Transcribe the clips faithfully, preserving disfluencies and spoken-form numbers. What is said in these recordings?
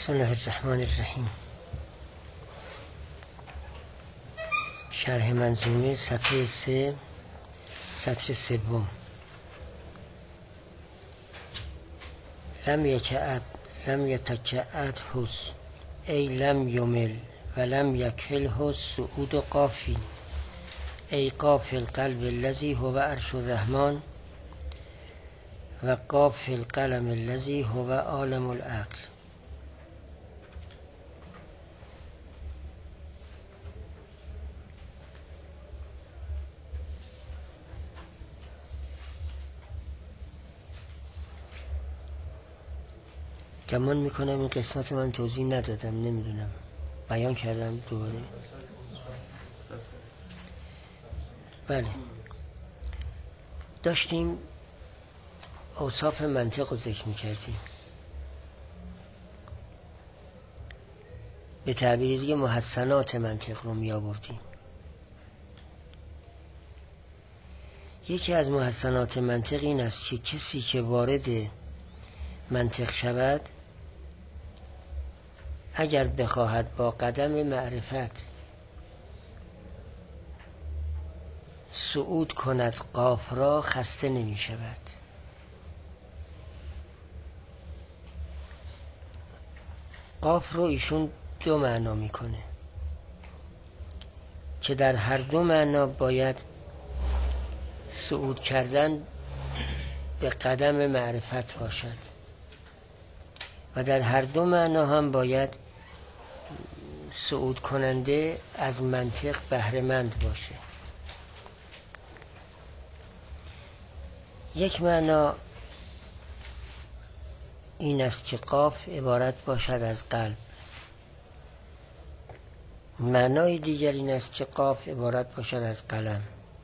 بسم الله الرحمن الرحیم. شرح منظومه صفحه سه سطر سوم. لم یکعد لم یتکعد حس ای لم یمل و لم یکل حس سعود قافی ای قاف القلب الذی هو عرش الرحمن و قاف القلم الذی هو عالم العقل. گمان میکنم این قسمت من توضیح ندادم، نمیدونم بیان کردم دوباره. بله، داشتیم اوصاف منطق رو ذکر میکردیم، به تعبیر دیگه محسنات منطق رو میآوردیم. یکی از محسنات منطق این است که کسی که وارد منطق شود اگر بخواهد با قدم معرفت صعود کند قاف را خسته نمی شود. قاف رو ایشون دو معنا میکنه که در هر دو معنا باید صعود کردن به قدم معرفت باشد و در هر دو معنا هم باید صعود کننده از منطق بهره مند باشه. یک معنا این است که قاف عبارت باشد از قلب، معنای دیگر این است که قاف عبارت باشد از قلم.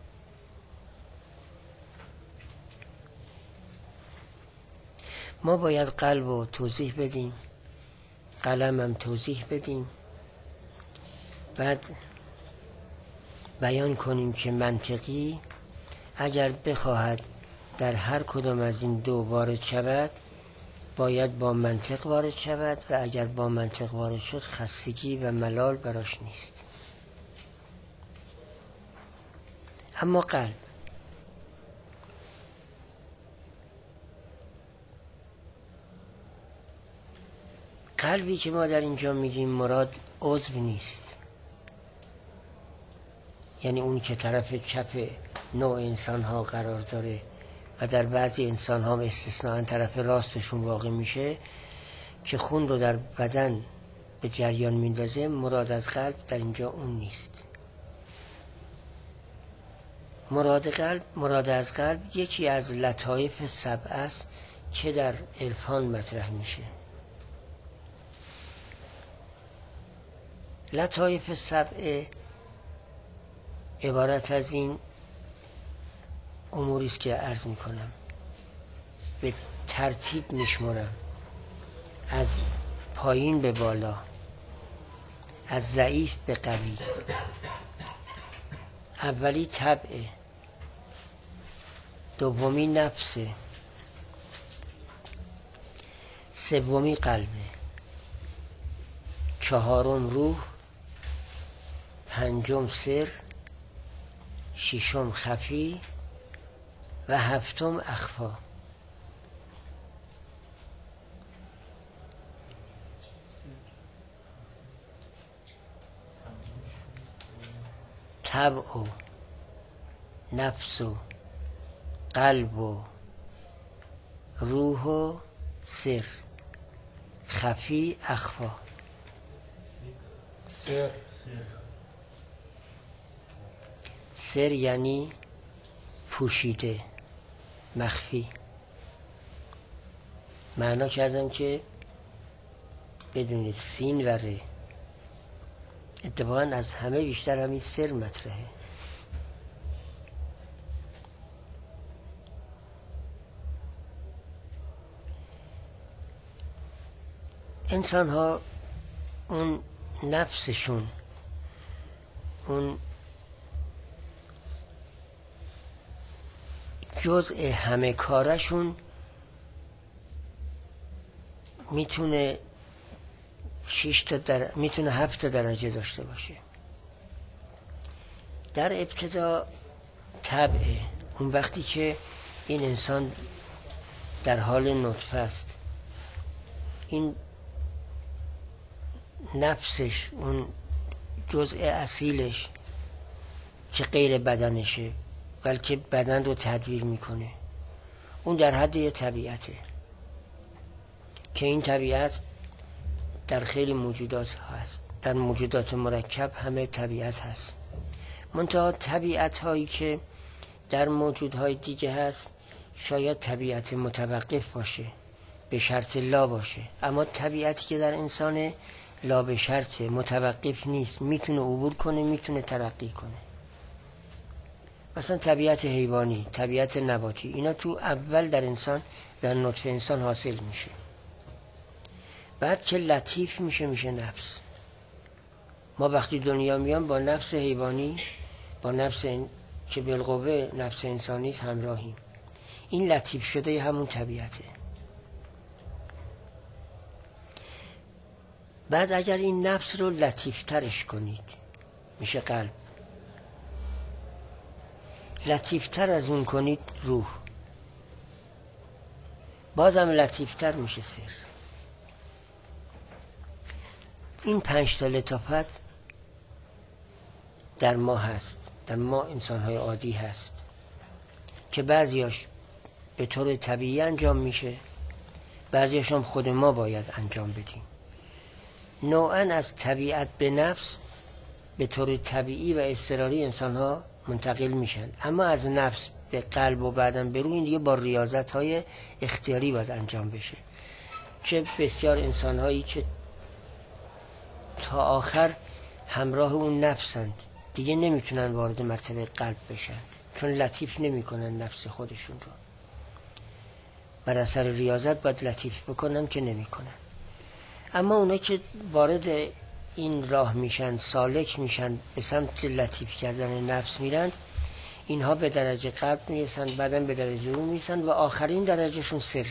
ما باید قلب رو توضیح بدیم، قلم هم توضیح بدیم، بعد بیان کنیم که منطقی اگر بخواهد در هر کدام از این دو وارد شود باید با منطق وارد شود و اگر با منطق وارد شد خستگی و ملال براش نیست. اما قلب قلبی که ما در اینجا میگیم مراد عضو نیست، یعنی اون که طرف چپ نوع انسان ها قرار داره و در بعضی انسان ها استثناءً طرف راستشون واقع میشه که خون رو در بدن به جریان میندازه. مراد از قلب در اینجا اون نیست. مراد قلب مراد از قلب یکی از لطایف سبع است که در عرفان مطرح میشه. لطایف سبع عبارت از این اموری است که عرض میکنم، به ترتیب میشمرم از پایین به بالا، از ضعیف به قوی. اولی طبع، دومی نفس، سومی قلبه، چهارم روح، پنجم سر، ششم خفی و هفتم اخفا. طبع و نفس و قلب و روح و سر، خفی اخفا. سر سر یعنی پوشیده، مخفی. معنا کردم که بدونید سین و ر اتفاقا از همه بیشتر همین سر مطرحه. انسان ها اون نفسشون، اون جزء همه کارشون میتونه شش تا در... میتونه هفت تا درجه داشته باشه. در ابتدا طبعه، اون وقتی که این انسان در حال نطفه است، این نفسش، اون جزء اصیلش که غیر بدنشه بلکه بدن رو تدبیر میکنه، اون در حد یه طبیعته که این طبیعت در خیلی موجودات هست، در موجودات مرکب همه طبیعت هست. منتها طبیعت هایی که در موجودهای دیگه هست شاید طبیعت متوقف باشه، به شرط لا باشه، اما طبیعتی که در انسان لا به شرط، متوقف نیست، میتونه عبور کنه، میتونه ترقی کنه. مثلا طبیعت حیوانی، طبیعت نباتی، اینا تو اول در انسان، در نطفه انسان حاصل میشه. بعد که لطیف میشه میشه نفس. ما وقتی دنیا میان با نفس حیوانی، با نفس که بالقوه نفس انسانی همراهیم. این لطیف شده همون طبیعته. بعد اگر این نفس رو لطیف ترش کنید میشه قلب. لطیف تر از اون کنید روح. بازم لطیف تر میشه سر. این پنج تا لطافت در ما هست، در ما انسان‌های عادی هست که بعضیاش به طور طبیعی انجام میشه، بعضیاش هم خود ما باید انجام بدیم. نوعاً از طبیعت به نفس به طور طبیعی و اضطراری انسان‌ها منتقل میشن، اما از نفس به قلب و بعداً به روح این دیگه با ریاضت‌های اختیاری باید انجام بشه. چه بسیار انسان‌هایی که تا آخر همراه اون نفسند، دیگه نمیتونن وارد مرتبه قلب بشن چون لطیف نمیکنن نفس خودشون رو. بر اثر ریاضت باید لطیف بکنن که نمیکنن. اما اونا که وارد این راه میشن، سالک میشن، به سمت لطیف کردن نفس میرن، اینها به درجه قلب میرسن، بعداً به درجه روح میرسن و آخرین درجهشون سره.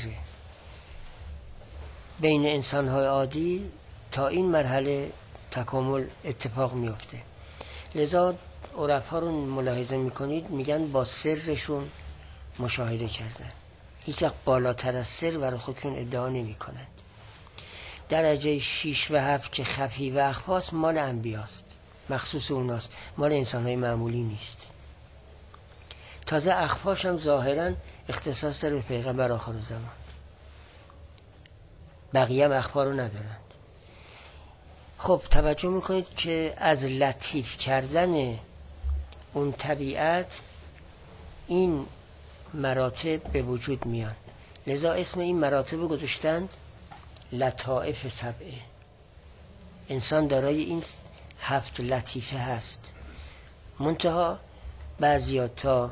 بین انسان‌های عادی تا این مرحله تکامل اتفاق میفته. لذا عرفا رو ملاحظه میکنید میگن با سرشون مشاهده کردن، هیچ وقت بالاتر از سر برای خودشون ادعا نمی کنند. درجه شیش و هفت که خفی و اخفاست مال انبیاست، مخصوص اوناست، مال انسانهای معمولی نیست. تازه اخفاش هم ظاهرا اختصاص داره به پیغمبر آخر زمان، بقیه هم اخفا رو ندارند. خب توجه میکنید که از لطیف کردن اون طبیعت این مراتب به وجود میان. لذا اسم این مراتب گذاشتند لطائف سبعه. انسان دارای این هفت لطیفه هست، منتها بعضیا تا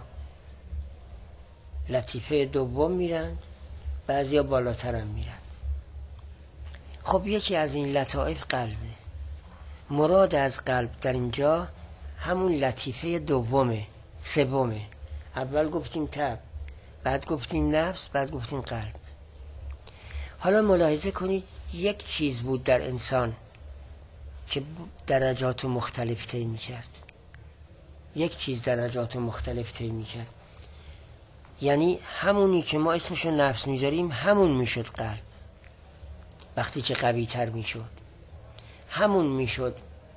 لطیفه دوم میرن، بعضیا بالاتر هم میرن. خب یکی از این لطائف قلبه. مراد از قلب در اینجا همون لطیفه دومه، سومه. اول گفتیم طبع، بعد گفتیم نفس، بعد گفتیم قلب. حالا ملاحظه کنید یک چیز بود در انسان که درجات مختلف طی می‌کرد. یک چیز درجات مختلف طی می‌کرد. یعنی همونی که ما اسمشو نفس می‌ذاریم همون میشد قلب. وقتی که قوی تر میشد همون میشد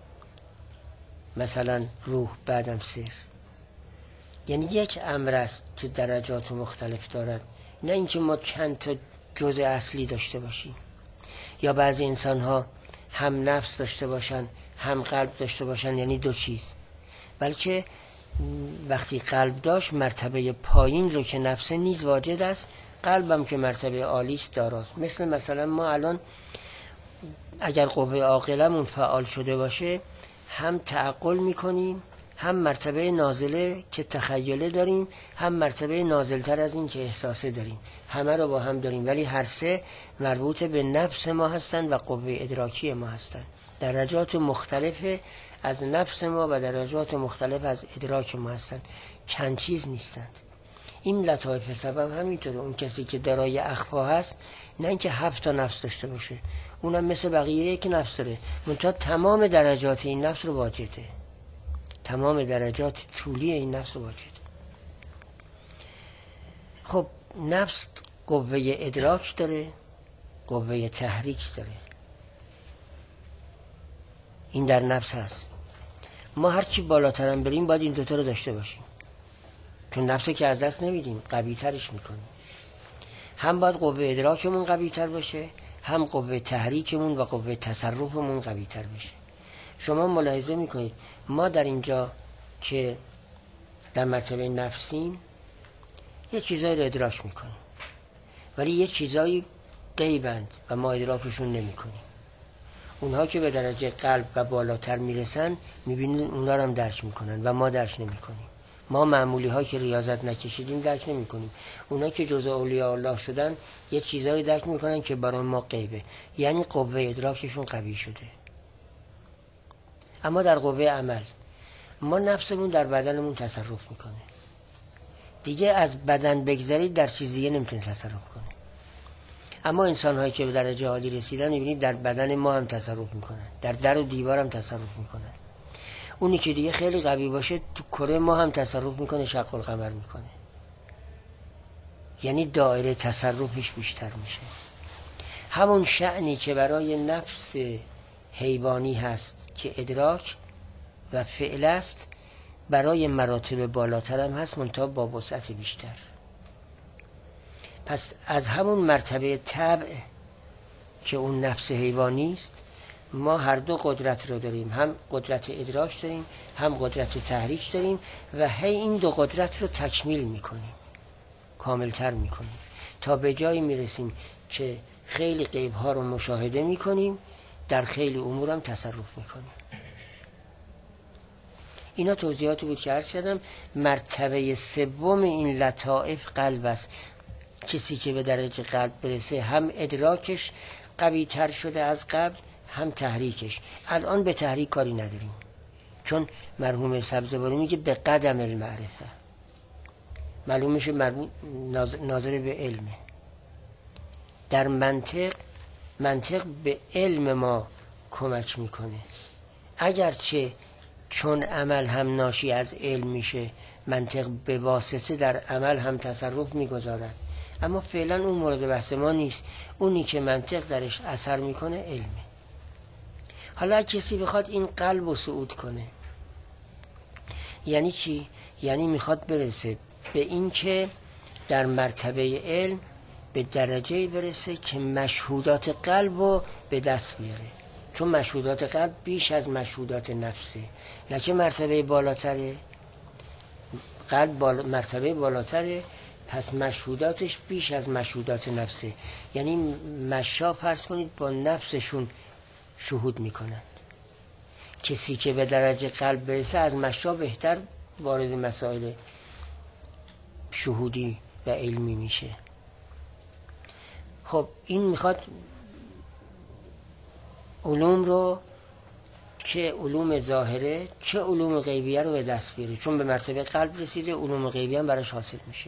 مثلا روح، بعدم سر. یعنی یک امر است که درجات مختلف دارد، نه اینکه ما چند تا جزء اصلی داشته باشیم یا بعضی انسان ها هم نفس داشته باشن هم قلب داشته باشن، یعنی دو چیز. بلکه وقتی قلب داشت مرتبه پایین رو که نفس نیز واجد است، قلبم که مرتبه عالی است داراست. مثل مثلا ما الان اگر قوه عاقلمون فعال شده باشه هم تعقل میکنیم، هم مرتبه نازله که تخیله داریم، هم مرتبه نازلتر از این که احساسه داریم. همه رو با هم داریم، ولی هر سه مربوط به نفس ما هستند و قوه ادراکی ما هستند. درجات مختلف از نفس ما و درجات مختلف از ادراک ما هستند، چند چیز نیستند. این لطایف سبب همینطوره. اون کسی که دارای اخفا هست نه اینکه هفت تا نفس داشته باشه، اونم مثل بقیه یک نفس داره، منتها تمام درجات این نفس رو واجده، تمام درجات طولی این نفس رو واجده. خب نفس قوه ادراک داره، قوه تحریک داره، این در نفس هست. ما هرچی بالاتر هم بریم باید این دوتا رو داشته باشیم، چون نفسه که از دست نمیدیم، قوی ترش میکنیم. هم باید قوه ادراکمون قوی تر باشه، هم قوه تحریکمون و قوه تصرفمون قوی تر بشه. شما ملاحظه میکنید ما در اینجا که در مرتبه نفسیم یه چیزایی رو ادراک میکنیم، ولی یه چیزایی غیبند و ما ادراکشون نمیکنیم. اونها که به درجه قلب و بالاتر میرسن میبینید اونها رو هم درک میکنن و ما درک نمیکنیم. ما معمولی ها که ریاضت نکشیدیم درک نمیکنیم. اونها که جزء اولیاء الله شدن یه چیزایی درک میکنن که برای ما غیبه، یعنی قوه ادراکشون قوی شده. اما در قوه عمل ما نفسمون در بدنمون تصرف میکنه، دیگه از بدن بگذارید در چیزیه نمیتونه تصرف کنه. اما انسان هایی که به درجه عالی رسیدن میبینید در بدن ما هم تصرف میکنن، در در و دیوار هم تصرف میکنن. اونی که دیگه خیلی قوی باشه تو کره ما هم تصرف میکنه، شق القمر میکنه، یعنی دایره تصرفش بیشتر میشه. همون شأنی که برای نفس حیوانی هست که ادراک و فعل است، برای مراتب بالاتر هم هست، منتها با وسعت بیشتر. پس از همون مرتبه طبع که اون نفس حیوانی است ما هر دو قدرت رو داریم، هم قدرت ادراک داریم هم قدرت تحریک داریم و هی این دو قدرت رو تکمیل میکنیم، کاملتر میکنیم تا به جایی میرسیم که خیلی غیب ها رو مشاهده میکنیم، در خیلی امور هم تصرف میکنیم. اینا توضیحاتی بود که عرض کردم. مرتبه سوم این لطائف قلب است. کسی که به درجه قلب برسه هم ادراکش قوی تر شده از قبل، هم تحریکش. الان به تحریک کاری نداریم، چون مرحوم سبزواری میگه به قدم المعرفه، معلومش مربوط ناظر به علمه. در منطق منطق به علم ما کمک میکنه، اگرچه چون عمل هم ناشی از علم میشه منطق به واسطه در عمل هم تصرف میگذارد، اما فعلا اون مورد بحث ما نیست. اونی که منطق درش اثر میکنه علمه. حالا کسی بخواد این قلب رو صعود کنه یعنی چی؟ یعنی میخواد برسه به این که در مرتبه علم به درجه برسه که مشهودات قلب رو به دست بیاره، چون مشهودات قلب بیش از مشهودات نفسه. لکه مرتبه بالاتره، قلب بالا، مرتبه بالاتره، پس مشهوداتش بیش از مشهودات نفسه. یعنی مشا فرض کنید با نفسشون شهود میکنن. کسی که به درجه قلب برسه از مشا بهتر وارد مسائل شهودی و علمی میشه. خب این میخواد علوم رو که علوم ظاهره که علوم غیبیه رو به دست بیاره، چون به مرتبه قلب رسیده علوم غیبیه هم براش حاصل میشه.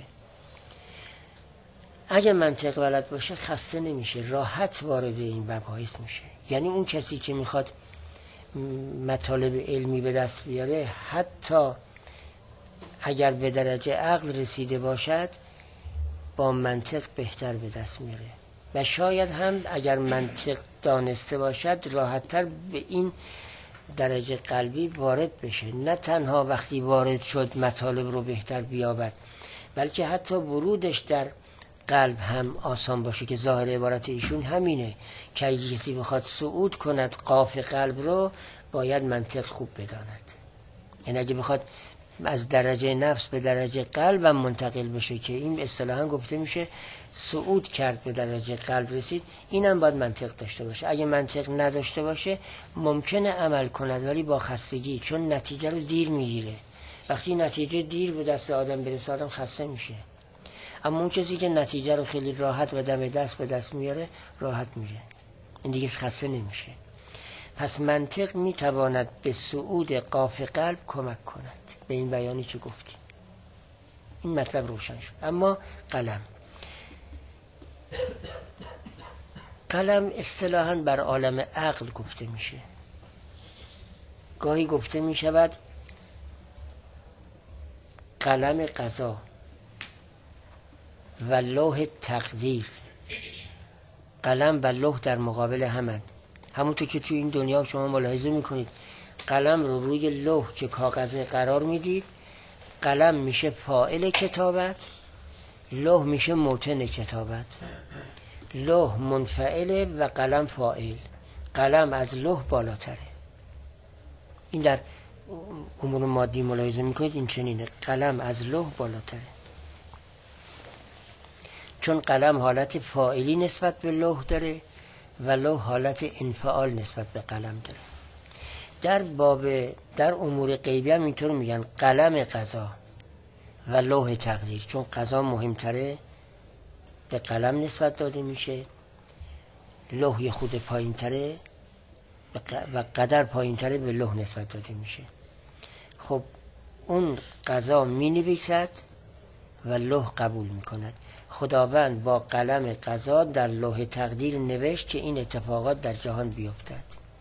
اگه منطق بلد باشه خسته نمیشه، راحت وارد این مباحث میشه. یعنی اون کسی که میخواد مطالب علمی به دست بیاره حتی اگر به درجه عقل رسیده باشد با منطق بهتر به دست میاره و شاید هم اگر منطق دانسته باشد راحت‌تر به این درجه قلبی وارد بشه. نه تنها وقتی وارد شد مطالب رو بهتر بیابد، بلکه حتی ورودش در قلب هم آسان باشه، که ظاهر عبارت ایشون همینه که اگه کسی بخواد صعود کند قاف قلب رو باید منطق خوب بداند. یعنی اگه بخواد از درجه نفس به درجه قلب هم منتقل بشه که این اصطلاحاً گفته میشه صعود کرد به درجه قلب رسید، اینم باید منطق داشته باشه. اگه منطق نداشته باشه ممکنه عمل کند ولی با خستگی، چون نتیجه رو دیر میگیره. وقتی نتیجه دیر به دست آدم برسه آدم خسته میشه. اما اون کسی که نتیجه رو خیلی راحت و دم دست به دست میاره راحت میره، این دیگه خسته نمیشه. پس منطق میتواند به صعود قاف قلب کمک کند، به این بیانی که گفتیم. این مطلب روشن شد. اما قلم قلم اصطلاحاً بر عالم عقل گفته میشه. گاهی گفته میشود قلم قضا و لوح تقدیر. قلم و لوح در مقابل همند. همونطور که توی این دنیا شما ملاحظه میکنید قلم رو روی لوح که کاغذ قرار میدید، قلم میشه فاعل کتابت، لوح میشه موتن کتابت. لوح منفعله و قلم فاعل. قلم از لوح بالاتره. این در امور مادی ملاحظه میکنید این چنینه، قلم از لوح بالاتره، چون قلم حالت فاعلی نسبت به لوح داره و لوح حالت انفعال نسبت به قلم داره. در باب در امور غیبی هم اینطور میگن قلم قضا و لوح تقدیر، چون قضا مهمتره به قلم نسبت داده میشه، لوح خود پایین تره و قدر پایین تره به لوح نسبت داده میشه. خب اون قضا می نویسد و لوح قبول میکند. خداوند با قلم قضا در لوح تقدیر نوشت که این اتفاقات در جهان بیفتد.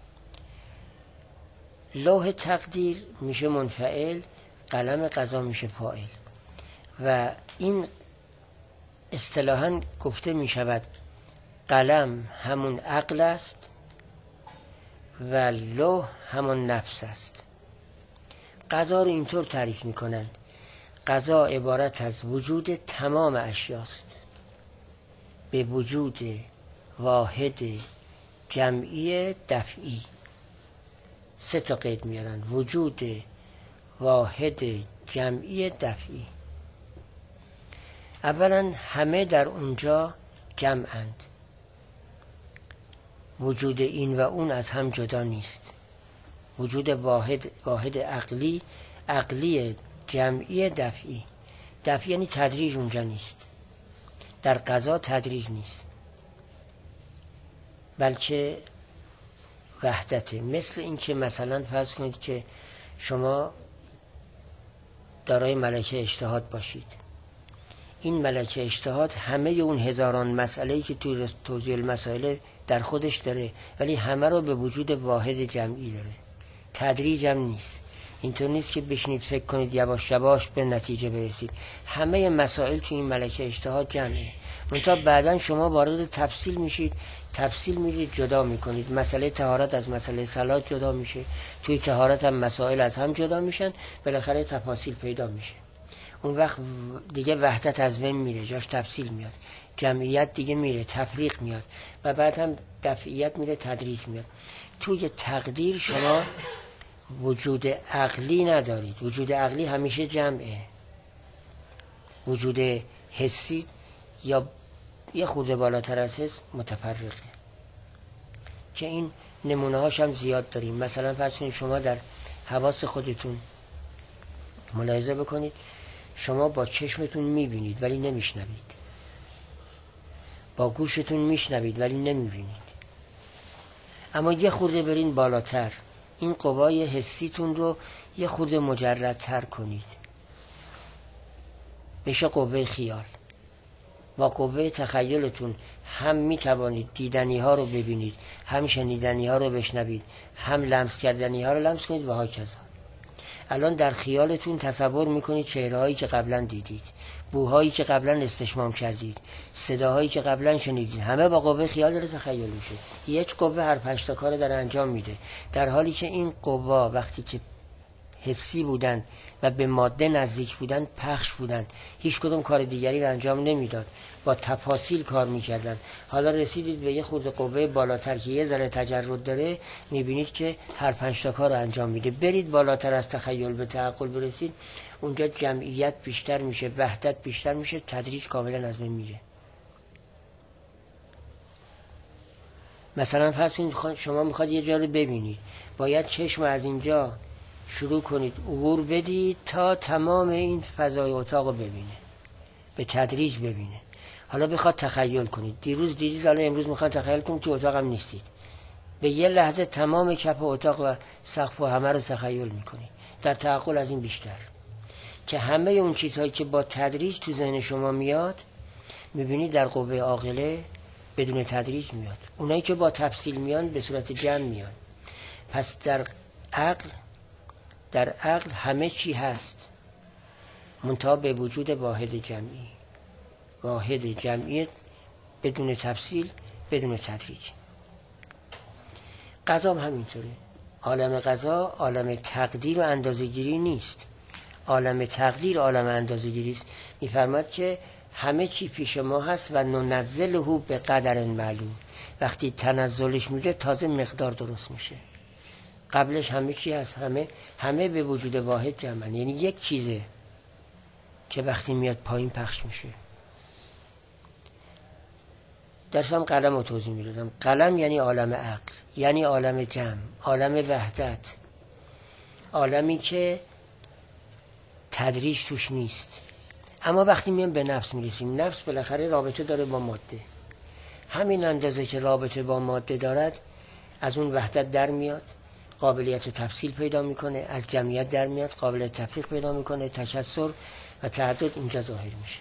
لوح تقدیر میشه منفعل، قلم قضا میشه فاعل و این اصطلاحاً گفته میشود قلم همون عقل است و لوح همون نفس است. قضا رو اینطور تعریف میکنند قضا عبارت از وجود تمام اشیاست به وجود واحد جمعی دفعی. سه تا قید میارن، وجود واحد جمعی دفعی. اولا همه در اونجا جمعند، وجود این و اون از هم جدا نیست. وجود واحد واحد عقلی عقلی جمعی دفعی. دفعی یعنی تدریج اونجا نیست. در قضا تدریج نیست بلکه وحدته. مثل این که مثلا فرض کنید که شما دارای ملکه اجتهاد باشید. این ملکه اجتهاد همه اون هزاران مسئله‌ای که توی توضیح المسائل در خودش داره، ولی همه رو به وجود واحد جمعی داره. تدریج هم نیست. اینطور نیست که بشینید فکر کنید یواش یواش به نتیجه برسید. همه مسائل توی این ملکه اجتهاد جمعه. منتها بعداً شما وارد تفصیل میشید، تفصیل میرید جدا میکنید. مسئله طهارت از مسئله صلات جدا میشه، توی طهارت هم مسائل از هم جدا میشن، بالاخره تفاصیل پیدا میشه. اون وقت دیگه وحدت از بین میره، جاش تفصیل میاد، جمعیت دیگه میره، تفریق میاد و بعد هم دفعیت میره، تدریج میاد. توی تقدیر شما وجود عقلی ندارید. وجود عقلی همیشه جمعه. وجود حسی یا یه خورده بالاتر از حس متفرقه، که این نمونه هاش هم زیاد داریم. مثلا فرض کنید شما در حواس خودتون ملاحظه بکنید، شما با چشمتون میبینید ولی نمیشنوید، با گوشتون میشنوید ولی نمیبینید. اما یه خورده برین بالاتر، این قوای حسیتون رو یه خورده مجردتر کنید، بشه قوه خیال. با قوه تخیلتون هم میتوانید دیدنی ها رو ببینید، هم شنیدنی ها رو بشنوید، هم لمس کردنی ها رو لمس کنید و ها کذا. الان در خیالتون تصور میکنید چهرهایی که قبلا دیدید، بوهایی که قبلا استشمام کردید، صداهایی که قبلا شنیدید، همه با قوه خیال داره تخیل میشه. یک قوه هر پنج تا کار داره انجام میده، در حالی که این قوا وقتی که حسی بودن و به ماده نزدیک بودن پخش بودن، هیچ کدوم کار دیگری رو انجام نمیداد، با تفاصیل کار میکردن. حالا رسیدید به یه خورده قوه بالاتر که یه ذره تجرد داره، میبینید که هر پنج تا کار رو انجام میده. برید بالاتر از تخیل به تعقل برسید، اونجا جمعیت بیشتر میشه، وحدت بیشتر میشه، تدریج کاملا از بین میره. مثلا فرض کنید شما میخواد یه جا رو ببینید، باید چشم از اینجا شروع کنید عبور بدید تا تمام این فضای اتاق رو ببینه، به تدریج ببینه. حالا بخواد تخیل کنید، دیروز دیدید، حالا امروز میخواد تخیل کنید تو اتاق هم نیستید، به یه لحظه تمام کف اتاق و سقف و همه رو تخیل میکنید. در تعقل از این بیشتر، که همه اون چیزهایی که با تدریج تو ذهن شما میاد میبینید در قوه عاقله بدون تدریج میاد. اونایی که با تفصیل میان به صورت جمع میان. پس در عقل در عقل همه چی هست منتها به وجود واحد جمعی. واحد جمعی بدون تفصیل، بدون تدریج. قضا هم همینطوره. عالم قضا عالم تقدیر و اندازه‌گیری نیست. عالم تقدیر عالم اندازه‌گیری است. می‌فرماد که همه چی پیش ما هست و ننزله به قدر معلوم. وقتی تنزلش میده تازه مقدار درست میشه. قبلش همه چی هست، همه همه به وجود واحد جمعن. یعنی یک چیزه که وقتی میاد پایین پخش میشه. درسم قلم رو توضیح میدادم. قلم یعنی عالم عقل، یعنی عالم جمع، عالم وحدت، عالمی که تدریج توش نیست. اما وقتی میام به نفس میرسیم، نفس بالاخره رابطه داره با ماده. همین اندازه که رابطه با ماده دارد از اون وحدت در میاد، قابلیت تفصیل پیدا میکنه، از جمعیت در میاد، قابلیت تفریق پیدا میکنه، تکثر و تعدد اینجا ظاهر میشه.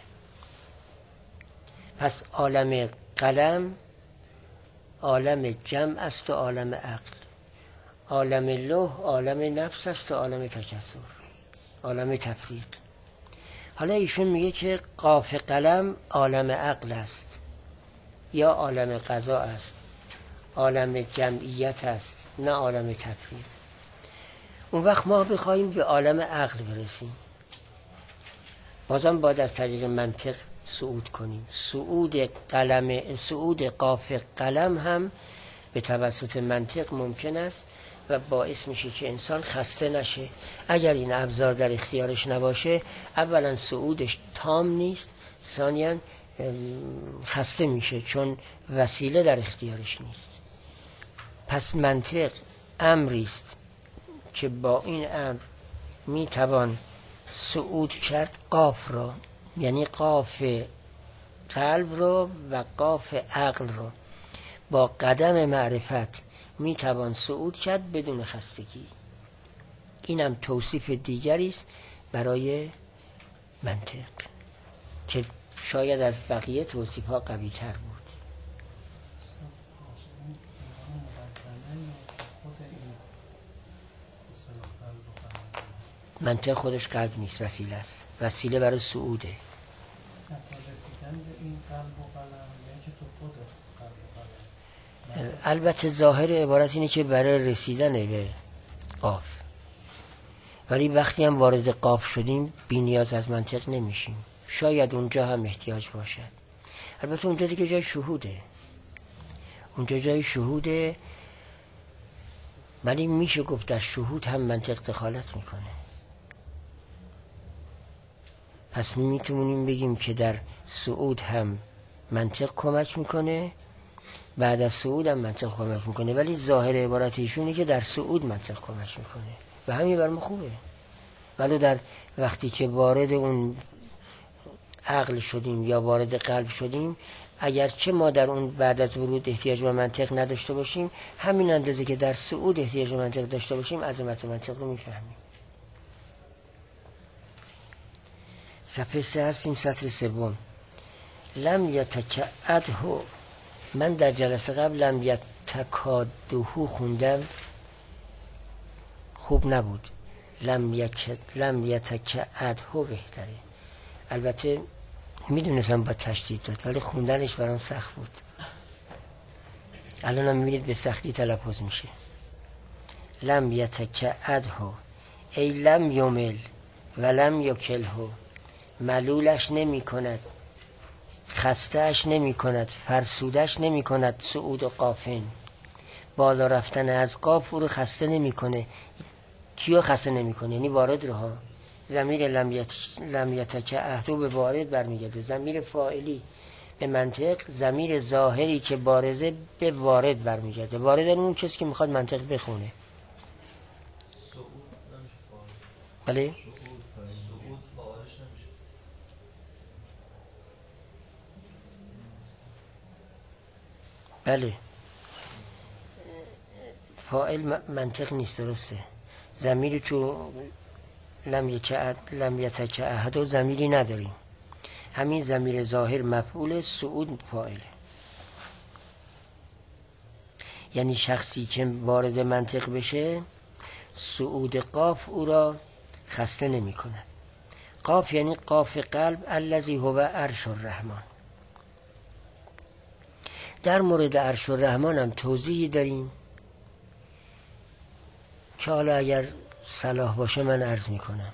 پس عالم قلم عالم جمع است و عالم عقل. عالم لوح عالم نفس است و عالم تکثر، عالم تفریق. حالا ایشون میگه که قاف قلم عالم عقل است یا عالم قضا است، عالم جمعیت است، نه عالم تفریق. اون وقت ما بخوایم به عالم عقل برسیم، بازم باید از طریق منطق صعود کنیم. صعود قلم صعود قاف قلم هم به توسط منطق ممکن است و باعث میشه که انسان خسته نشه. اگر این ابزار در اختیارش نباشه، اولا صعودش تام نیست، ثانیاً خسته میشه چون وسیله در اختیارش نیست. پس منطق امری است که با این امر میتوان صعود کرد قاف را، یعنی قاف قلب رو و قاف عقل رو با قدم معرفت میتوان صعود کرد بدون خستگی. اینم توصیف دیگری است برای منطق که شاید از بقیه توصیف ها قوی تر بود. منطق خودش قلب نیست، وسیله است. وسیله برای صعوده. البته ظاهر عبارت اینه که برای رسیدن به قاف، ولی وقتی هم وارد قاف شدیم بی نیاز از منطق نمیشیم. شاید اونجا هم احتیاج باشد. البته اونجا دیگه جای شهوده، اونجا جای شهوده، ولی میشه گفت در شهود هم منطق دخالت میکنه. پس میتونیم بگیم که در صعود هم منطق کمک میکنه، بعد از صعود هم منطق کمک میکنه، ولی ظاهر عبارت ایشونه که در صعود منطق کمک میکنه و همین برام خوبه. ولی در وقتی که وارد اون عقل شدیم یا وارد قلب شدیم، اگرچه ما در اون بعد از ورود احتیاج به منطق نداشته باشیم، همین اندازه که در صعود احتیاج به منطق داشته باشیم عظمت منطق رو میفهمیم. صفحه سه هستیم، سطر سوم. لم یتکعده، من در جلسه قبل لم یتکاده خوندم، خوب نبود. لم یک لم یتکعده بهتره. البته میدونستم با تشدید داد، ولی خوندنش برام سخت بود. الان هم میبینید به سختی تلفظ میشه. لم یتکعده ای لم یمل و لم یکله، ملولش نمی کند، خستهش نمی کند، فرسودش نمی کند. صعود و قافن، بالا رفتن از قاف او رو خسته نمی کنه. کیو خسته نمی کنه؟ یعنی وارد رو ها. ضمیر لم یتکعده به وارد برمیگرده، ضمیر فاعلی به منطق، ضمیر ظاهری که بارزه به وارد برمیگرده. وارد اون چیزی که میخواد منطق بخونه. بله؟ بله، فاعل منطق نیست، درسته. ضمیری تو لم یتکعد لم یتکعد و ضمیری نداریم. همین ضمیر ظاهر مفعول، صعود فاعله. یعنی شخصی که وارد منطق بشه صعود قاف او را خسته نمی کند. قاف یعنی قاف قلب الذی هو عرش الرحمن. در مورد عرش الرحمن هم توضیحی داریم که حالا اگر صلاح باشه من عرض می کنم.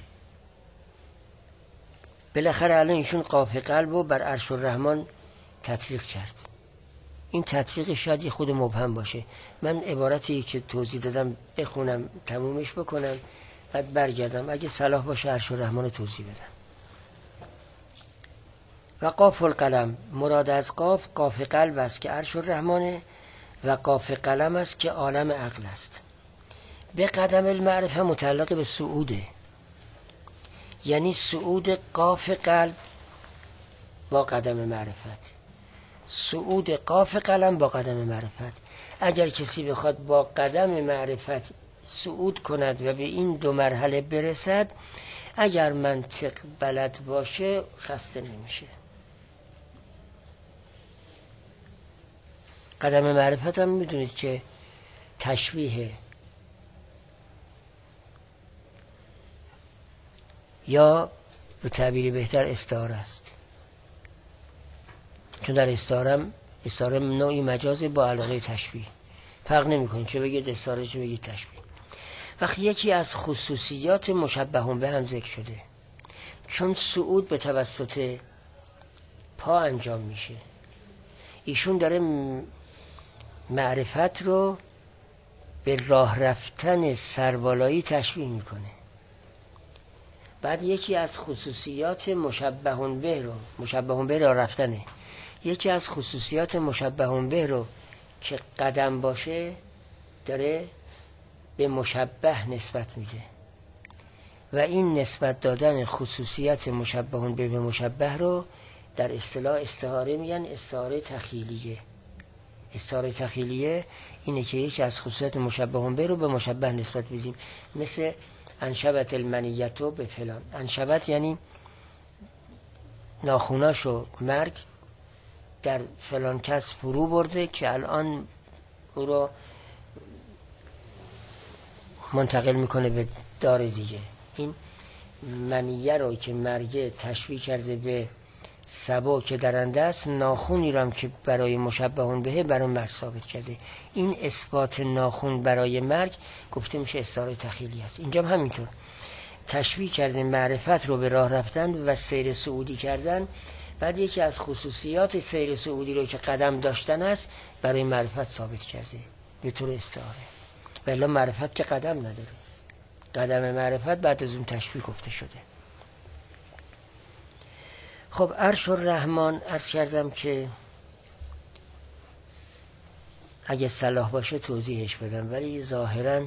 بالاخره الان ایشون قاف قلب رو بر عرش الرحمن تطبیق کرد. این تطبیق شاید خود مبهم باشه. من عبارتی که توضیح دادم بخونم تمومش بکنم بعد برگردم، اگه صلاح باشه عرش الرحمن رو توضیح بدم. و قاف القلم، مراد از قاف قاف قلب است که عرش الرحمنه و قاف قلم است که عالم عقل است. به قدم المعرفه متعلق به صعوده، یعنی صعود قاف قلب با قدم معرفت، صعود قاف قلم با قدم معرفت. اگر کسی بخواد با قدم معرفت صعود کند و به این دو مرحله برسد، اگر منطق بلد باشه خسته نمیشه. قدم معرفت هم میدونید که تشبیه یا به تعبیری بهتر استعاره است، چون در استعاره استعاره نوعی مجاز با علاقه تشبیه، فرق نمی‌کنه چه بگید استعاره چه بگید تشبیه. وقتی یکی از خصوصیات مشبهون به هم ذکر شده، چون صعود به توسط پا انجام میشه، ایشون داره معرفت رو به راه رفتن سربالایی تشبیه میکنه. بعد یکی از خصوصیات مشبهون به رو مشبهون به راه رفتنه، یکی از خصوصیات مشبهون به رو که قدم باشه داره به مشبه نسبت میده و این نسبت دادن خصوصیت مشبهون به به مشبه رو در اصطلاح استعاره میگن استعاره تخیلیه. استعاره تخیلیه اینه که یکی از خصوصیات مشبهون به رو به مشبه نسبت بدیم، مثل انشبت المنیتو به فلان. انشبت یعنی ناخوناشو مرگ در فلان کس فرو برده که الان او رو منتقل میکنه به دار دیگه. این منیه رو که مرگه تشبیه کرده به سبا که درنده است، ناخونی رو هم که برای مشبهون بهه برای مرگ ثابت کرده. این اثبات ناخون برای مرگ گفته میشه استعاره تخیلی است. اینجا هم همینطور تشبیه کرده معرفت رو به راه رفتن و سیر صعودی کردن. بعد یکی از خصوصیات سیر صعودی رو که قدم داشتن است برای معرفت ثابت کرده به طور استعاره. ولی معرفت که قدم نداره، قدم معرفت بعد از اون تشبیه گفته شده. خب عرش الرحمن عرض کردم که اگه صلاح باشه توضیحش بدم، ولی ظاهراً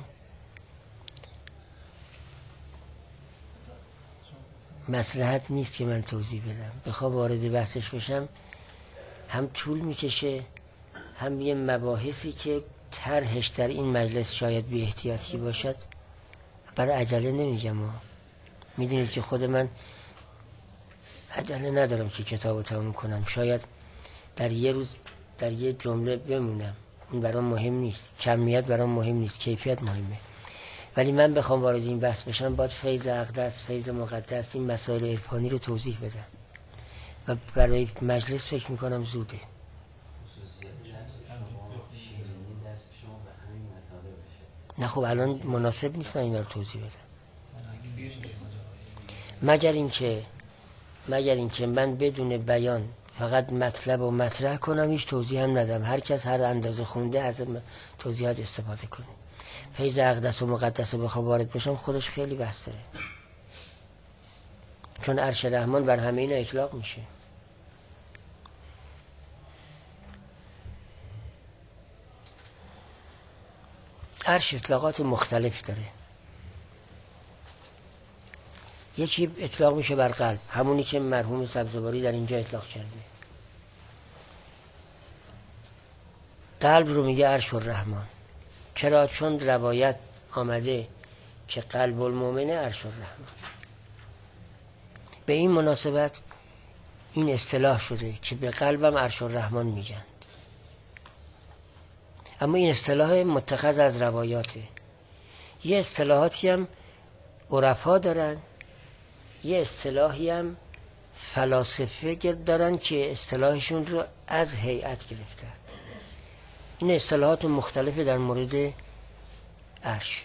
مصلحت نیست که من توضیح بدم. بخوام وارد بحثش بشم هم طول میکشه، هم یه مباحثی که طرحش در این مجلس شاید بی احتیاطی باشد. برای عجله نمیگم، میدونید که خود من عجله ندارم که کتابو تموم کنم. شاید در یه روز در یه جمله بمونم، این برام مهم نیست. کمیت برام مهم نیست، کیفیت مهمه. ولی من بخوام وارد این بحث بشم باید فیض اقدس، فیض مقدس، این مسائل عرفانی رو توضیح بدم و برای مجلس فکر میکنم زوده. نه خب الان مناسب نیست من این رو توضیح بدم، مگر اینکه مگر اینکه من بدون بیان فقط مطلب و مطرح کنم، هیچ توضیح هم ندم، هر کس هر اندازه خونده از توضیحات استفاده کنه. فیض اقدس و مقدس رو بخوام وارد بشم خودش خیلی بحث داره، چون عرش رحمان بر همه اینا اطلاق میشه. عرش اطلاقات مختلف داره. یکی اطلاق میشه بر قلب، همونی که مرحوم سبزواری در اینجا اطلاق کرده. قلب رو میگه عرش الرحمن. چرا؟ چون روایت آمده که قلب المؤمن عرش الرحمن. به این مناسبت این اصطلاح شده که به قلبم عرش الرحمن میگن. اما این اصطلاح متخذ از روایاته. یه اصطلاحاتی هم عرفا دارن، یه اصطلاحی هم فلاسفه دارن که اصطلاحشون رو از هیئت گرفتن. این اصطلاحات مختلفه در مورد عرش.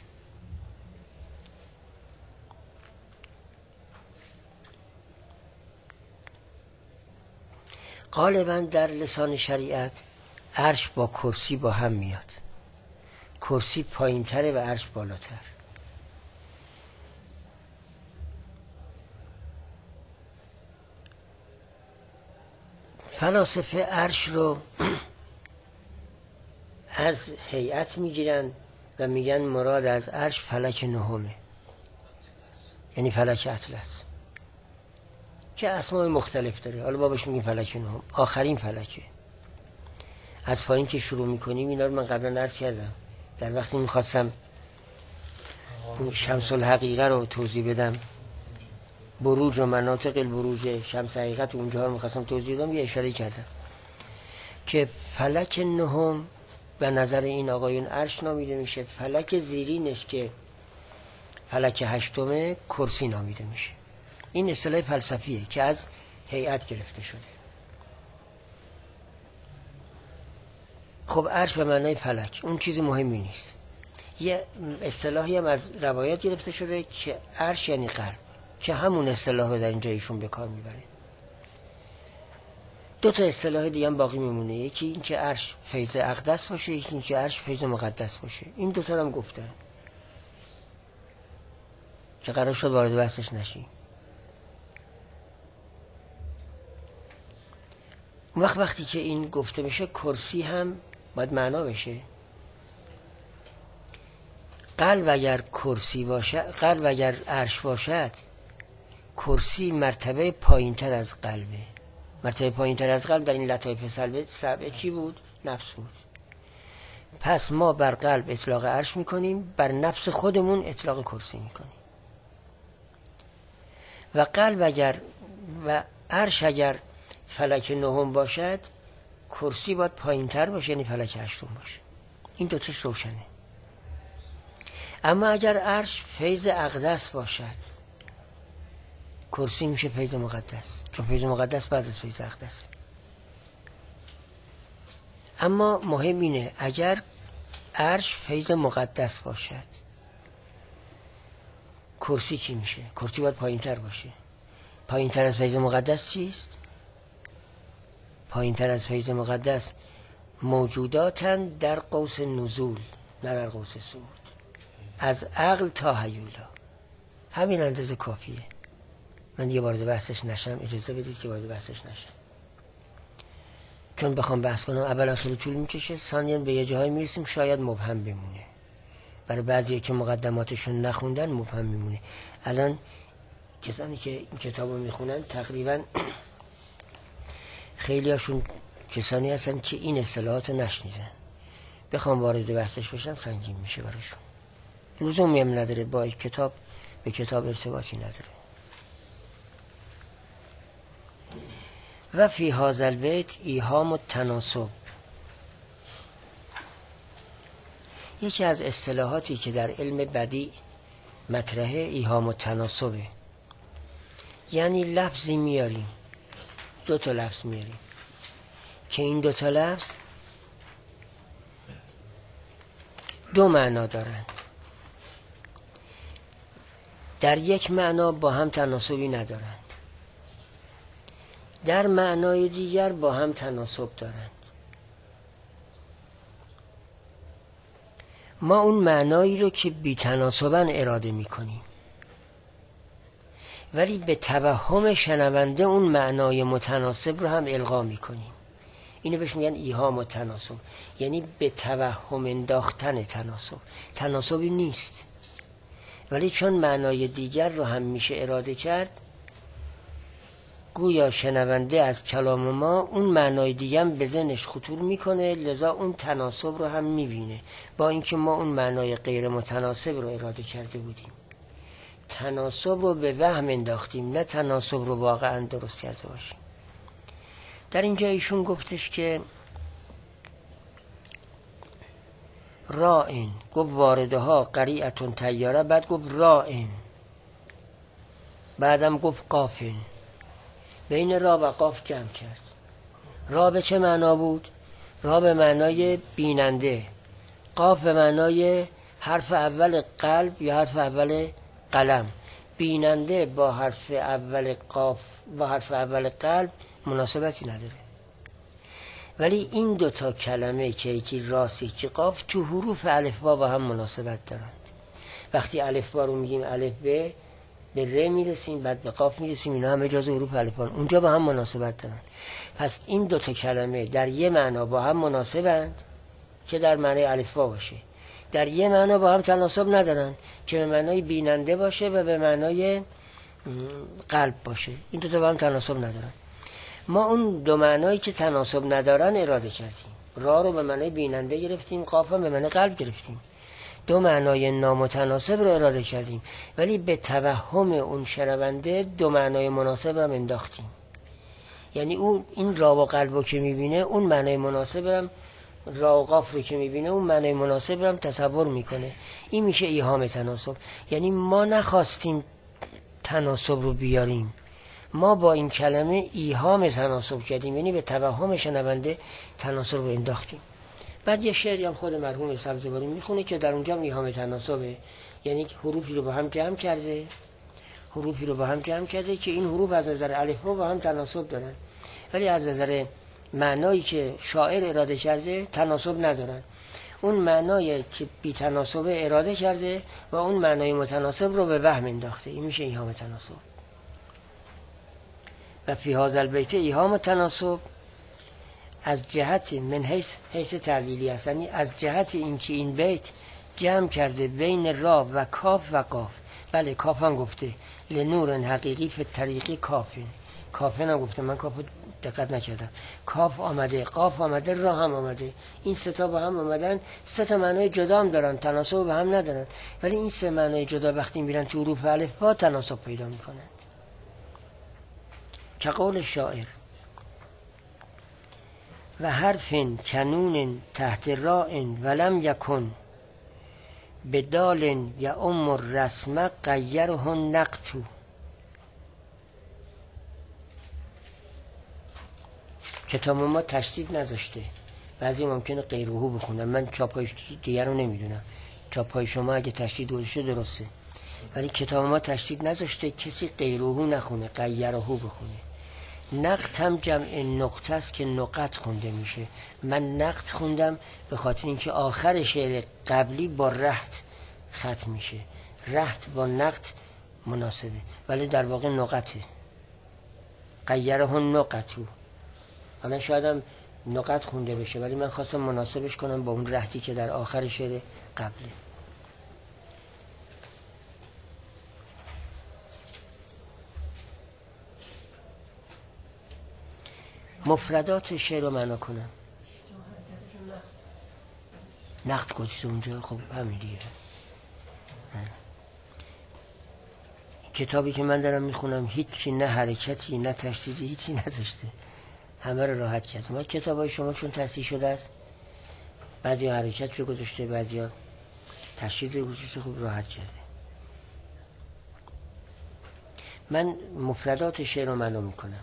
غالبا در لسان شریعت عرش با کرسی با هم میاد. کرسی پایین تره و عرش بالاتر. فلاسفه عرش رو از هیئت میگیرن و میگن مراد از عرش فلک نهمه، یعنی فلک اطلس که اسماء مختلف داره. حالا ما بهش میگیم فلک نهم، آخرین فلکه. از پایین که شروع میکنیم اینا رو من قبلا عرض کردم. در وقتی میخواستم شمس الحقیقه رو توضیح بدم، بروج و مناطق البروج شمس حقیقت اونجا رو میخواستم توضیح بدم، یه اشاره کردم که فلک نهم به نظر این آقایون عرش نامیده میشه، فلک زیرینش که فلک هشتمه کرسی نامیده میشه. این اصطلاح فلسفیه که از هیئت گرفته شده. خب عرش به معنای فلک اون چیز مهمی نیست. یه اصطلاحی هم از روایات گرفته شده که عرش یعنی قلب، که همون اصطلاح رو در اینجا ایشون به کار میبره. دو تا اصطلاح دیگه هم باقی میمونه، یکی این که عرش فیض اقدس باشه، یکی این که عرش فیض مقدس باشه. این دو تا هم گفتن که قرار شد وارد بحثش نشیم. وقت وقتی که این گفته میشه کرسی هم باید معنا بشه. قلب اگر کرسی باشه، قلب اگر عرش باشد، کرسی مرتبه پایین تر از قلبه. مرتبه پایین تر از قلب در این لطایف سبعه چی بود؟ نفس بود. پس ما بر قلب اطلاق عرش میکنیم، بر نفس خودمون اطلاق کرسی میکنیم. و قلب اگر و عرش اگر فلک نهم باشد، کرسی باید پایین تر باشه، یعنی فلک هشتم باشه. این دوتاش روشنه. اما اگر عرش فیض اقدس باشد، کرسی میشه فیض مقدس، چون فیض مقدس بعد از فیض اقدس. اما مهم اینه اگر عرش فیض مقدس باشد، کرسی چی میشه؟ کرسی باید پایین تر باشه. پایین تر از فیض مقدس چیست؟ پایین تر از فیض مقدس موجوداتن در قوس نزول، نه در قوس صعود، از عقل تا هیولا. همین اندازه کافیه. من دیگه وارد بحثش نشم، اجازه بدید که وارد بحثش نشم، چون بخوام بحث کنم اولا خیلی طول میکشه، ثانیاً به یه جاهای میرسیم شاید مبهم بمونه. برای بعضی که مقدماتشون نخوندن مبهم میمونه. الان کسانی که این کتابو میخونن تقریبا خیلی هاشون کسانی هستن که این اصطلاحات رو نشنیدن. بخوام وارد بحثش بشن سنگین میشه براشون. لزومی هم نداره، با کتاب به کتاب ارتباطی نداره. و فی هذا البیت ایهام التناسب، یکی از اصطلاحاتی که در علم بدیع مطرحه ایهام التناسبه. یعنی لفظی میاریم، دو تا لفظ میاریم که این دو تا لفظ دو معنا دارند، در یک معنا با هم تناسبی ندارند، در معنای دیگر با هم تناسب دارند. ما اون معنایی رو که بی تناسبن اراده میکنیم، ولی به توهم شنونده اون معنای متناسب رو هم القا میکنیم. اینو بهش میگن ایهام و تناسب، یعنی به توهم انداختن تناسب. تناسبی نیست، ولی چون معنای دیگر رو هم میشه اراده کرد، گویا شنونده از کلام ما اون معنای دیگه هم به ذهنش خطور میکنه، لذا اون تناسب رو هم میبینه، با اینکه ما اون معنای غیر متناسب رو اراده کرده بودیم. تناسب رو به وهم انداختیم، نه تناسب رو واقعا درست کرده باشیم. در اینجا ایشون گفتش که رائن، گفت وارده ها قریعتون طیاره، بعد گفت رائن، بعدم گفت قافن. بین را و قاف جمع کرد. را به چه معنا بود؟ را به معنای بیننده، قاف به معنای حرف اول قلب یا حرف اول قلم. بیننده با حرف اول قاف با حرف اول قلب مناسبتی نداره. ولی این دوتا کلمه که یکی راست یکی قاف تو حروف الفبا با هم مناسبت دارند. وقتی الفبا رو میگیم الف ب، به ر میرسیم، بعد به قاف میرسیم، اینا همه جزء حروف الفبا، اونجا با هم مناسبت دارند. پس این دوتا کلمه در یه معنا با هم مناسبند که در معنای الفبا باشه، در یه معنا با هم تناسب ندارن که به معنای بیننده باشه و به معنای قلب باشه. این دو تا با هم تناسب ندارن. ما اون دو معنایی که تناسب ندارن اراده کردیم. را رو به معنای بیننده گرفتیم، قاف هم به معنای قلب گرفتیم. دو معنای نامتناسب رو اراده کردیم، ولی به توهم اون شنونده دو معنای مناسب هم انداختیم. یعنی اون این را و قلب رو که میبینه اون معنای مناسب هم، را و قاف رو که میبینه اون معنای مناسب هم تصور میکنه. این میشه ایهام تناسب. یعنی ما نخواستیم تناسب رو بیاریم، ما با این کلمه ایهام تناسب کردیم، یعنی به توهم شنونده تناسب رو انداختیم. بعد یه شعری هم خود مرحوم سبزواری میخونه که در اونجا ایهام تناسبه، یعنی حروفی رو با هم جمع کرده حروفی رو با هم جمع کرده که این حروف از نظر الفبا با هم تناسب دارن، ولی از نظر معنایی که شاعر اراده کرده تناسب ندارن. اون معنایی که بی تناسب اراده کرده و اون معنای متناسب رو به وهم انداخته. این میشه ایهام تناسب. و فی هذا البیت ایهام تناسب از جهت من حیث حیث تعلیلی است، یعنی از جهت اینکه این بیت جمع کرده بین را و کاف و قاف. بله کاف هم گفته لنور حقیقی فی طریقی کافین، کافن هم گفته، من کاف دقت نکردم. کاف آمده، قاف آمده، را هم آمده. این سه تا با هم آمدن، سه تا معنای جدا هم دارن، تناسب به هم ندارن، ولی این سه معنای جدا وقتی میرن تو حروف الفبا تناسب پیدا میکنند. که قول شاعر و حرف کنون تحت راء ولم یکن بدال یا ام الرسم غیره نقطو. کتاب ما تشدید نذاشته، بعضی ممکنه غیرهو بخونن، من چاپای دیگر رو نمیدونم، چاپای شما اگه تشدید گذاشته درسته، ولی کتاب ما تشدید نذاشته کسی غیرهو نخونه، غیرهو بخونه. نقط هم جمع نقطه است که نقط خونده میشه. من نقط خوندم به خاطر اینکه آخر شعر قبلی با رهت ختم میشه، رهت با نقط مناسبه، ولی در واقع نقطه. غیره نقطو. حالا شاید هم نقط خونده بشه، ولی من خواستم مناسبش کنم با اون رهتی که در آخر شعر قبله. مفردات شعر رو معنا کنم. نقد گذاشته اونجا، خب همین دیگه. کتابی که من دارم میخونم هیچی، نه حرکتی نه تشدیدی، هیچی نذاشته، همه رو راحت کرد. ما کتابای شما چون تصحیح شده است، بعضی حرکت رو گذاشته، بعضی تشدید رو گذاشته، خوب راحت کرده. من مفردات شعر رو معنا میکنم.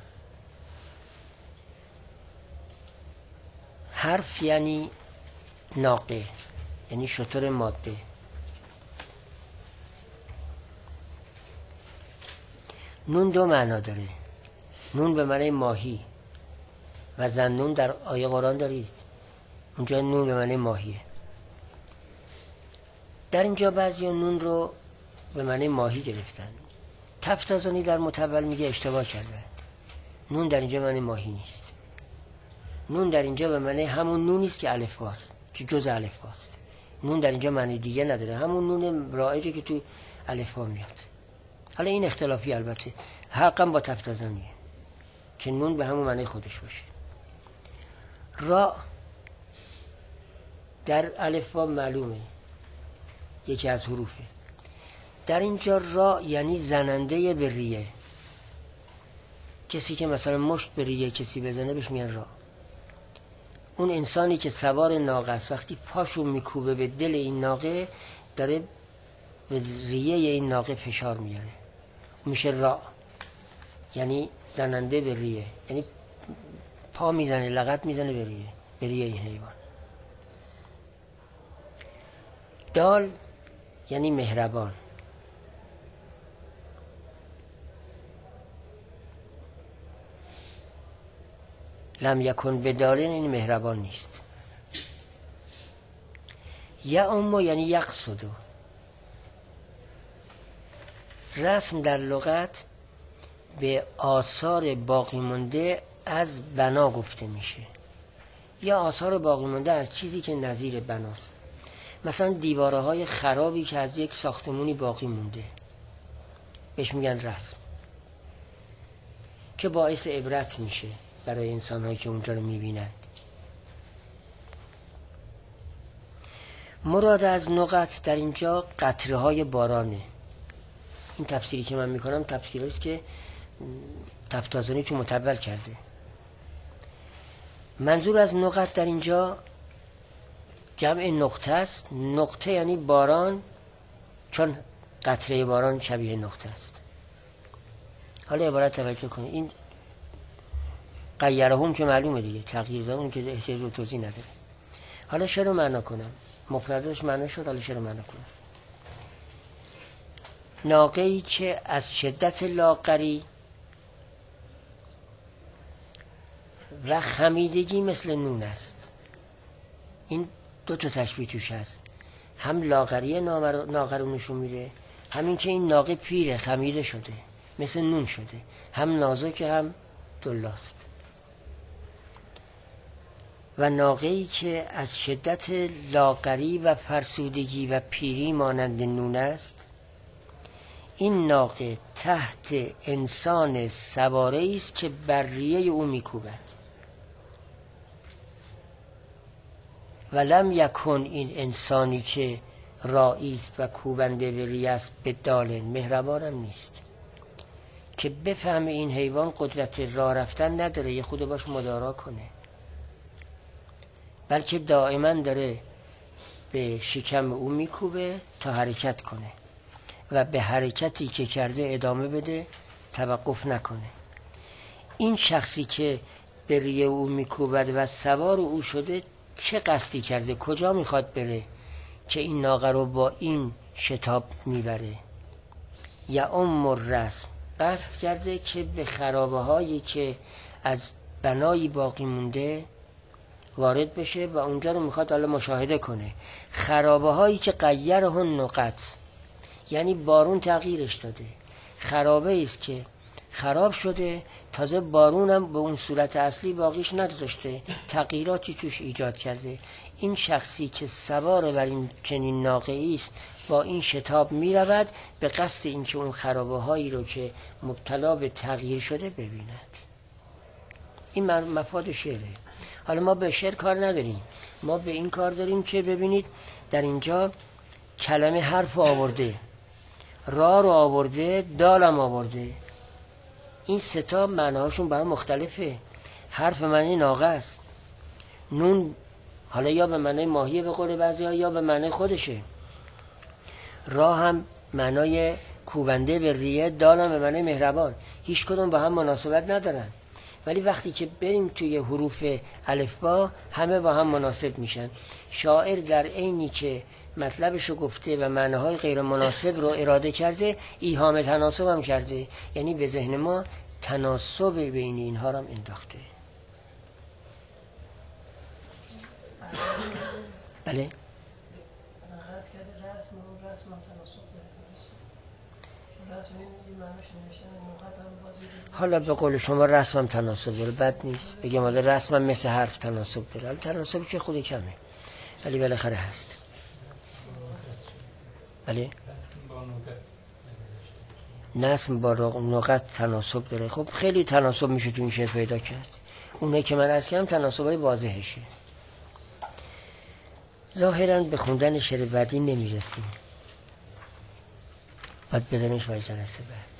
حرف یعنی ناقه، یعنی شتر ماده. نون دو معنا داره. نون به معنی ماهی و ذنون در آیه قرآن دارید، اونجا نون به معنی ماهیه. در اینجا بعضی نون رو به معنی ماهی گرفتن. تفتازانی در متول میگه اشتباه کردن، نون در اینجا معنی ماهی نیست. نون در اینجا به معنی همون نونی است که الف باست، که جز الف باست. نون در اینجا معنی دیگه نداره، همون نون رایجه که تو الف ها میاد. حالا این اختلافی البته، حقا با تفتازانیه که نون به همون معنی خودش باشه. را در الف ها معلومه یکی از حروفه. در اینجا را یعنی زننده به ریه. کسی که مثلا مشت به ریه کسی بزنه بهش میگن را. اون انسانی که سوار ناقه است وقتی پاشو میکوبه به دل این ناقه داره به ریه این ناقه فشار میاره، میشه را، یعنی زننده به ریه، یعنی پا میزنه، لغت میزنه به ریه، به ریه این حیوان. دال یعنی مهربان. لم یکن بدالین، این مهربان نیست. یا امو یعنی یقصدو. رسم در لغت به آثار باقی مونده از بنا گفته میشه، یا آثار باقی مونده از چیزی که نظیر بناست. مثلا دیواره های خرابی که از یک ساختمونی باقی مونده بهش میگن رسم، که باعث عبرت میشه برای انسان هایی که اونجا رو میبینند. مراد از نقط در اینجا قطره های بارانه. این تفسیری که من میکنم تفسیری است که تفتازانی تو متول کرده. منظور از نقط در اینجا جمع نقطه است. نقطه یعنی باران، چون قطره باران شبیه نقطه است. حالا عبارت توجه کنید، این غیرهم که معلومه دیگه، تغییر دادن اون که احتیاج رو توضیح نداره. حالا چه رو معنا کنم؟ مفردش معنا شد، حالا چه رو معنا کنم؟ ناقه‌ای که از شدت لاغری و خمیدگی مثل نون است. این دو تا تشبیه توش هست، هم لاغری ناقه رو نشون میده، همین که این ناقه پیره، خمیده شده، مثل نون شده، هم نازک هم دلاست. و ناقه‌ای که از شدت لاغری و فرسودگی و پیری مانند نون است، این ناقه تحت انسان سواره است که بر ریه او میکوبد. و لم یکن، این انسانی که راعی است و کوبنده به ریه است، به دالن، مهربانم نیست که بفهمه این حیوان قدرت راه رفتن نداره، یه خود باش مدارا کنه، بلکه دائما داره به شکم او میکوبه تا حرکت کنه و به حرکتی که کرده ادامه بده، توقف نکنه. این شخصی که به ریه او میکوبد و سوار او شده چه قصدی کرده؟ کجا میخواد بره که این ناقه رو با این شتاب میبره؟ یا ام الرسم، قصد کرده که به خرابه هایی که از بنایی باقی مونده وارد بشه و اونجا رو میخواد حالا مشاهده کنه. خرابه هایی که غیرهن نقط، یعنی بارون تغییرش داده، خرابه است که خراب شده، تازه بارونم به اون صورت اصلی باقیش نگذاشته، تغییراتی توش ایجاد کرده. این شخصی که سوار بر این چنین ناقه‌ای است با این شتاب می رود به قصد اینکه اون خرابه هایی رو که مبتلا به تغییر شده ببیند. این مفاد شعره. حالا ما به شعر کار نداریم، ما به این کار داریم که ببینید در اینجا کلمه حرف آورده، را رو آورده، دالم آورده. این سه تا معناهاشون با هم مختلفه. حرف معنی ناقه است، نون حالا یا به معنی ماهیه به قول بعضی‌ها یا به معنی خودشه، را هم معنای کوبنده به ریه، دال هم به معنی مهربان. هیچ کدوم با هم مناسبت ندارن، ولی وقتی که بریم توی حروف الفبا همه با هم مناسب میشن. شاعر در عینی که مطلبشو گفته و معناهای غیر مناسب رو اراده کرده، ایهام تناسب هم کرده، یعنی به ذهن ما تناسب بین اینها رو هم انداخته. بله؟ حالا به قول شما رسم هم تناسب داره، بد نیست بگم حالا رسم هم مثل حرف تناسب داره، حالا تناسب چه خود کمه ولی بالاخره هست. بله؟ نسم با نقط تناسب داره. خب خیلی تناسب میشه تو این شعر پیدا کرد، اونه که من از کم تناسبای واضحشه. ظاهراً به خوندن شعر بعدی نمیرسیم، باید بزنیمش برای جلسه بعد.